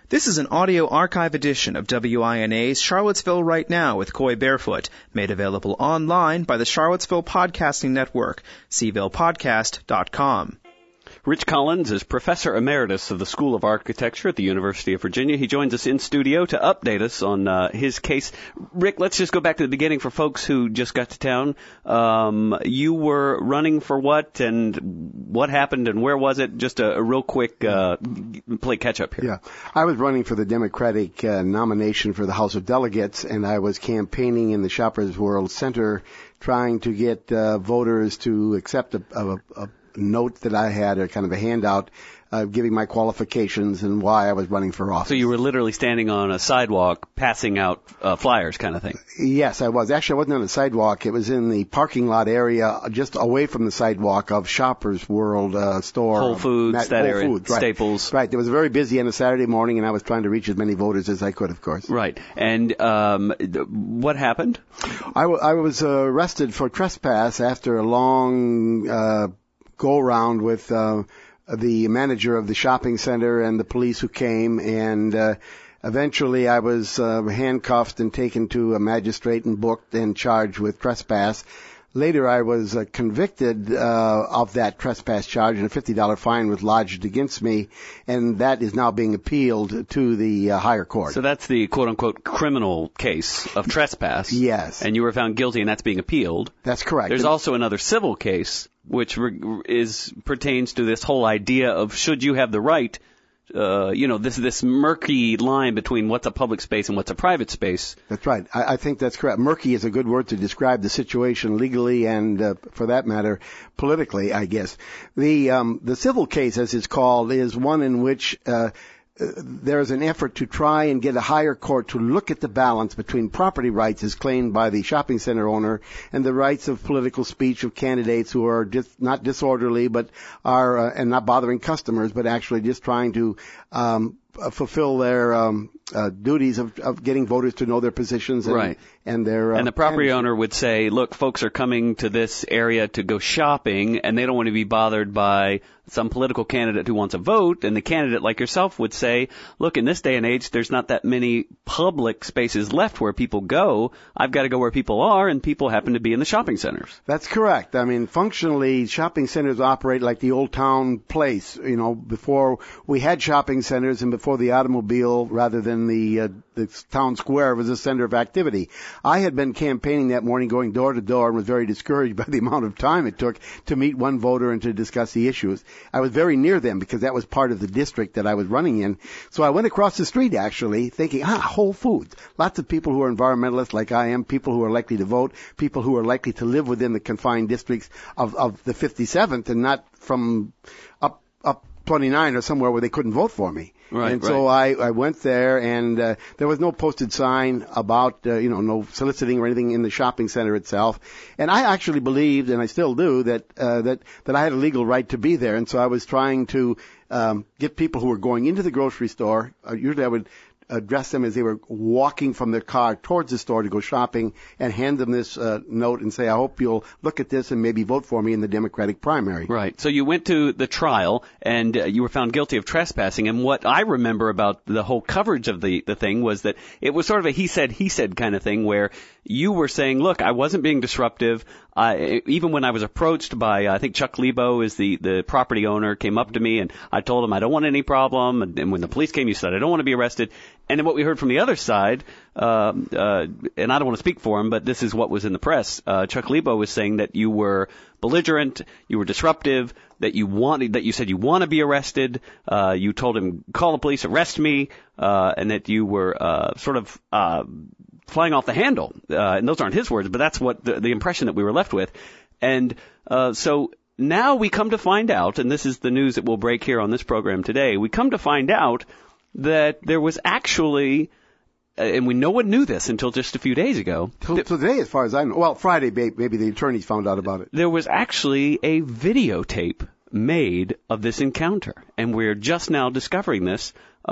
This is an audio archive edition of WINA's Charlottesville Right Now with Coy Barefoot, made available online by the Charlottesville Podcasting Network, cvillpodcast.com. Rich Collins is Professor Emeritus of the School of Architecture at the University of Virginia. He joins us in studio to update us on his case. Rick, let's just go back to the beginning for folks who just got to town. You were running for what, and what happened, and where was it? Just a real quick play catch-up here. Yeah, I was running for the Democratic nomination for the House of Delegates, and I was campaigning in the Shoppers World Center trying to get voters to accept a note that I had, a kind of a handout, giving my qualifications and why I was running for office. So you were literally standing on a sidewalk passing out flyers kind of thing? Yes, I was. Actually, I wasn't on the sidewalk. It was in the parking lot area just away from the sidewalk of Shoppers World store. Whole Foods, that area, Foods, right. Staples. Right. It was very busy on a Saturday morning, and I was trying to reach as many voters as I could, of course. Right. And what happened? I was arrested for trespass after a long go-around with the manager of the shopping center and the police who came, and eventually I was handcuffed and taken to a magistrate and booked and charged with trespass. Later I was convicted of that trespass charge, and a $50 fine was lodged against me, and that is now being appealed to the higher court. So that's the quote-unquote criminal case of trespass. Yes. And you were found guilty, and that's being appealed. That's correct. There's also another civil case which pertains to this whole idea of should you have the right, this murky line between what's a public space and what's a private space. That's right. I think that's correct. Murky is a good word to describe the situation legally and, for that matter, politically, I guess. The civil case, as it's called, is one in which there is an effort to try and get a higher court to look at the balance between property rights as claimed by the shopping center owner and the rights of political speech of candidates who are not disorderly but are and not bothering customers, but actually just trying to fulfill their duties of getting voters to know their positions and, right. And their and the property owner would say, look, folks are coming to this area to go shopping, and they don't want to be bothered by some political candidate who wants a vote, and the candidate like yourself would say, look, in this day and age, there's not that many public spaces left where people go. I've got to go where people are, and people happen to be in the shopping centers. That's correct. I mean, functionally, shopping centers operate like the old town place. You know, before we had shopping centers and before the automobile, rather than the town square was a center of activity. I had been campaigning that morning, going door to door, and was very discouraged by the amount of time it took to meet one voter and to discuss the issues. I was very near them because that was part of the district that I was running in. So I went across the street, actually, thinking, Whole Foods. Lots of people who are environmentalists like I am, people who are likely to vote, people who are likely to live within the confined districts of the 57th and not from up 29 or somewhere where they couldn't vote for me. Right, and so I went there, and there was no posted sign about, no soliciting or anything in the shopping center itself. And I actually believed, and I still do, that I had a legal right to be there. And so I was trying to get people who were going into the grocery store. Usually I would address them as they were walking from their car towards the store to go shopping, and hand them this note and say, I hope you'll look at this and maybe vote for me in the Democratic primary. Right. So you went to the trial, and you were found guilty of trespassing. And what I remember about the whole coverage of the thing was that it was sort of a he said kind of thing, where you were saying, look, I wasn't being disruptive. Even when I was approached by, I think Chuck Lebo is the property owner, came up to me, and I told him I don't want any problem. And when the police came, you said, I don't want to be arrested. And then what we heard from the other side, and I don't want to speak for him, but this is what was in the press. Chuck Lebo was saying that you were belligerent, you were disruptive, that you said you want to be arrested. You told him, call the police, arrest me, and that you were flying off the handle. And those aren't his words, but that's what the impression that we were left with. And so now we come to find out, and this is the news that will break here on this program today, we come to find out that there was actually, and no one knew this until just a few days ago. Till today, as far as I know. Well, Friday, maybe the attorneys found out about it. There was actually a videotape made of this encounter. And we're just now discovering this.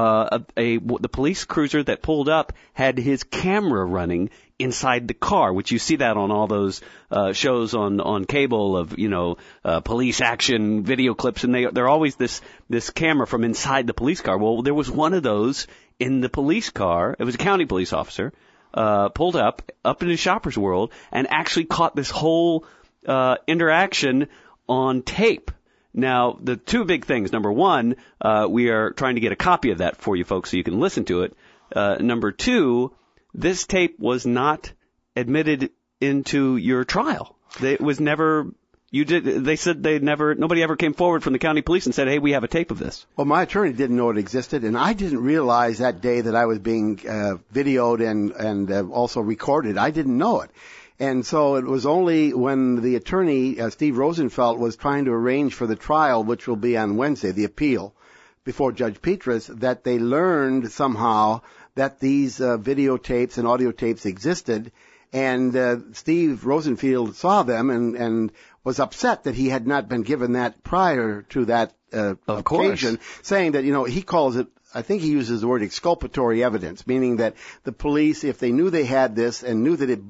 The police cruiser that pulled up had his camera running inside the car, which you see that on all those shows on cable of, police action video clips, and they're always this camera from inside the police car. Well, there was one of those in the police car. It was a county police officer, pulled up into Shoppers World, and actually caught this whole interaction on tape. Now, the two big things. Number one, we are trying to get a copy of that for you folks so you can listen to it. Number two, this tape was not admitted into your trial. It was never, they said nobody ever came forward from the county police and said, hey, we have a tape of this. Well, my attorney didn't know it existed, and I didn't realize that day that I was being videoed and also recorded. I didn't know it. And so it was only when the attorney, Steve Rosenfeld, was trying to arrange for the trial, which will be on Wednesday, the appeal, before Judge Petrus, that they learned somehow that these videotapes and audio tapes existed. And Steve Rosenfeld saw them and was upset that he had not been given that prior to that occasion, saying that, he calls it, I think he uses the word exculpatory evidence, meaning that the police, if they knew they had this and knew that it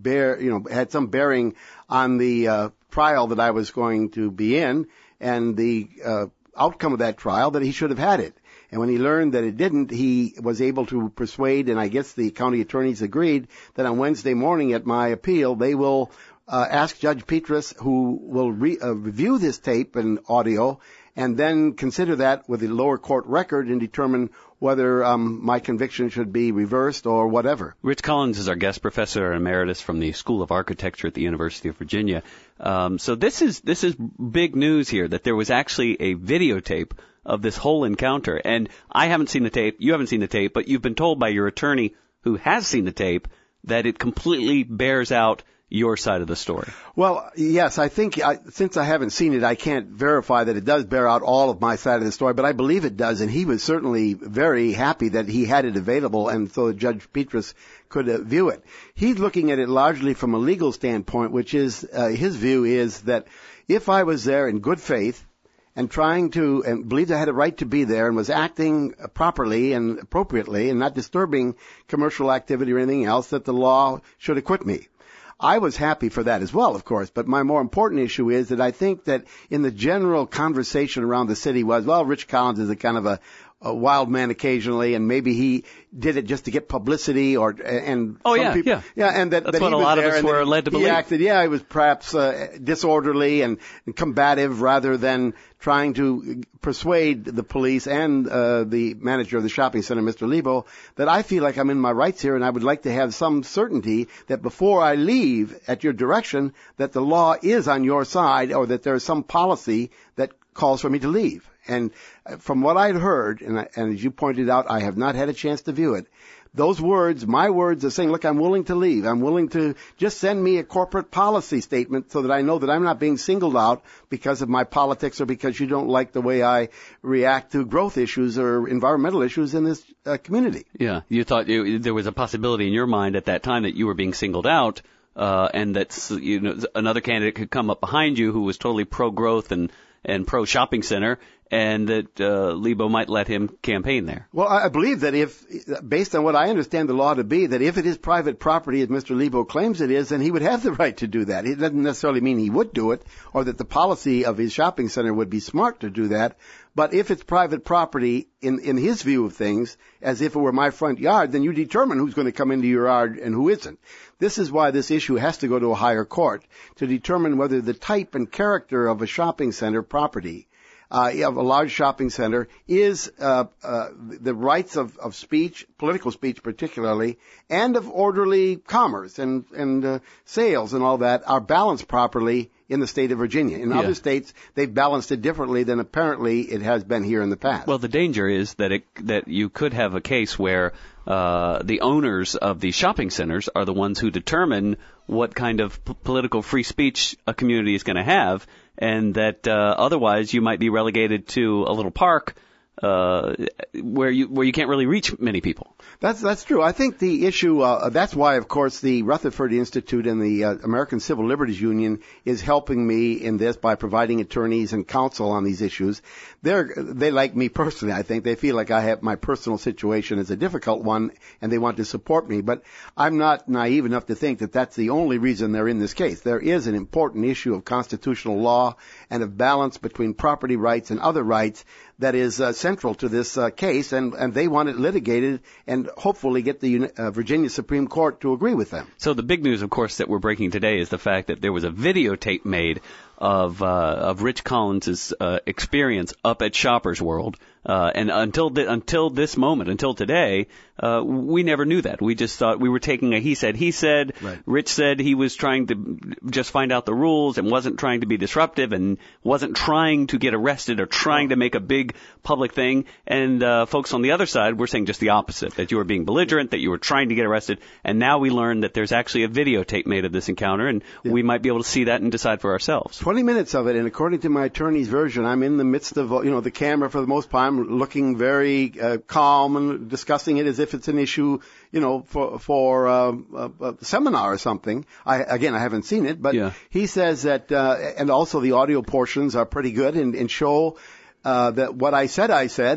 had some bearing on the trial that I was going to be in and the outcome of that trial, that he should have had it. And when he learned that it didn't, he was able to persuade, and I guess the county attorneys agreed, that on Wednesday morning at my appeal, they will ask Judge Petrus, who will review this tape and audio, and then consider that with the lower court record and determine whether my conviction should be reversed or whatever. Rich Collins is our guest professor emeritus from the School of Architecture at the University of Virginia. So this is big news here, that there was actually a videotape of this whole encounter. And I haven't seen the tape, you haven't seen the tape, but you've been told by your attorney who has seen the tape that it completely bears out your side of the story. Well, yes, I think since I haven't seen it, I can't verify that it does bear out all of my side of the story, but I believe it does, and he was certainly very happy that he had it available, and so Judge Petrus could view it. He's looking at it largely from a legal standpoint, which is, his view is that if I was there in good faith, and and believed I had a right to be there and was acting properly and appropriately and not disturbing commercial activity or anything else, that the law should acquit me. I was happy for that as well, of course, but my more important issue is that I think that in the general conversation around the city was, well, Rich Collins is a kind of a wild man occasionally, and maybe he did it just to get publicity, and that's what a lot of us were led to believe. He acted, he was perhaps disorderly and combative rather than trying to persuade the police and the manager of the shopping center, Mr. Lebo, that I feel like I'm in my rights here, and I would like to have some certainty that before I leave at your direction, that the law is on your side, or that there is some policy that calls for me to leave. And from what I'd heard, and as you pointed out, I have not had a chance to view it, those words, my words, are saying, look, I'm willing to leave. I'm willing to just send me a corporate policy statement so that I know that I'm not being singled out because of my politics or because you don't like the way I react to growth issues or environmental issues in this community. Yeah, you thought there was a possibility in your mind at that time that you were being singled out, and that another candidate could come up behind you who was totally pro-growth and pro-shopping center, and that Lebo might let him campaign there. Well, I believe that based on what I understand the law to be, that if it is private property, as Mr. Lebo claims it is, then he would have the right to do that. It doesn't necessarily mean he would do it, or that the policy of his shopping center would be smart to do that. But if it's private property, in his view of things, as if it were my front yard, then you determine who's going to come into your yard and who isn't. This is why this issue has to go to a higher court to determine whether the type and character of a shopping center property, of a large shopping center, is the rights of speech, political speech particularly, and of orderly commerce and sales and all that are balanced properly in the state of Virginia. In other states, they've balanced it differently than apparently it has been here in the past. Well, the danger is that you could have a case where the owners of the shopping centers are the ones who determine what kind of political free speech a community is going to have, and that otherwise you might be relegated to a little park where you can't really reach many people. That's true. I think the issue, that's why, of course, the Rutherford Institute and the American Civil Liberties Union is helping me in this by providing attorneys and counsel on these issues. They like me personally, I think. They feel like my personal situation is a difficult one, and they want to support me. But I'm not naive enough to think that that's the only reason they're in this case. There is an important issue of constitutional law and of balance between property rights and other rights that is central to this case, and they want it litigated and hopefully get the Virginia Supreme Court to agree with them. So the big news, of course, that we're breaking today is the fact that there was a videotape made of Rich Collins' experience up at Shoppers World. And until this moment, until today, we never knew that. We just thought we were taking a he said. Right. Rich said he was trying to just find out the rules and wasn't trying to be disruptive and wasn't trying to get arrested or trying to make a big public thing. And folks on the other side were saying just the opposite, that you were being belligerent, that you were trying to get arrested. And now we learn that there's actually a videotape made of this encounter, and we might be able to see that and decide for ourselves. 20 minutes of it, and according to my attorney's version, I'm in the midst of, the camera for the most part. I'm looking very calm and discussing it as if it's an issue, for a seminar or something. I haven't seen it, but he says that, and also the audio portions are pretty good and show that what I said.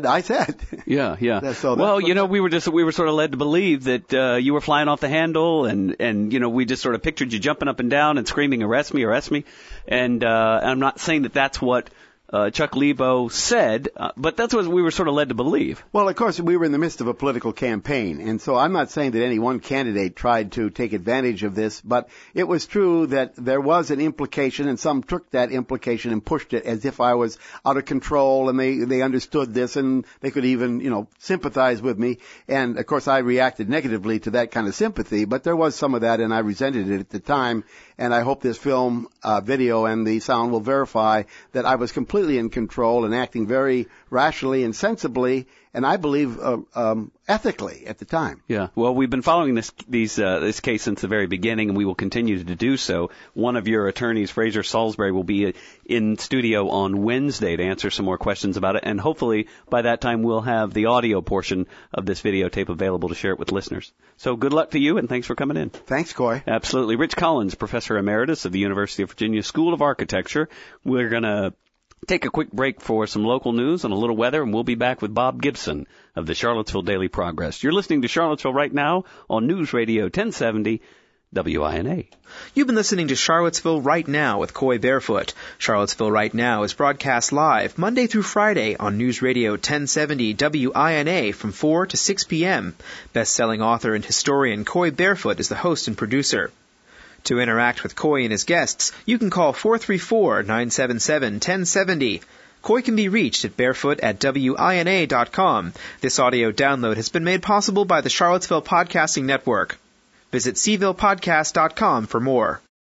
Yeah. So we were sort of led to believe that you were flying off the handle, and we just sort of pictured you jumping up and down and screaming, arrest me. And I'm not saying that that's what Chuck Lebo said, but that's what we were sort of led to believe. Well, of course, we were in the midst of a political campaign, and so I'm not saying that any one candidate tried to take advantage of this, but it was true that there was an implication, and some took that implication and pushed it as if I was out of control, and they understood this, and they could even, sympathize with me. And, of course, I reacted negatively to that kind of sympathy, but there was some of that, and I resented it at the time. And I hope this film, video, and the sound will verify that I was completely in control and acting very rationally and sensibly, and I believe ethically at the time. Yeah. Well, we've been following this case since the very beginning, and we will continue to do so. One of your attorneys, Fraser Salisbury, will be in studio on Wednesday to answer some more questions about it, and hopefully by that time we'll have the audio portion of this videotape available to share it with listeners. So good luck to you, and thanks for coming in. Thanks, Coy. Absolutely. Rich Collins, Professor Emeritus of the University of Virginia School of Architecture. We're going to take a quick break for some local news and a little weather, and we'll be back with Bob Gibson of the Charlottesville Daily Progress. You're listening to Charlottesville Right Now on News Radio 1070 WINA. You've been listening to Charlottesville Right Now with Coy Barefoot. Charlottesville Right Now is broadcast live Monday through Friday on News Radio 1070 WINA from 4 to 6 p.m. Best-selling author and historian Coy Barefoot is the host and producer. To interact with Coy and his guests, you can call 434-977-1070. Coy can be reached at barefoot@wina.com. This audio download has been made possible by the Charlottesville Podcasting Network. Visit cvillepodcast.com for more.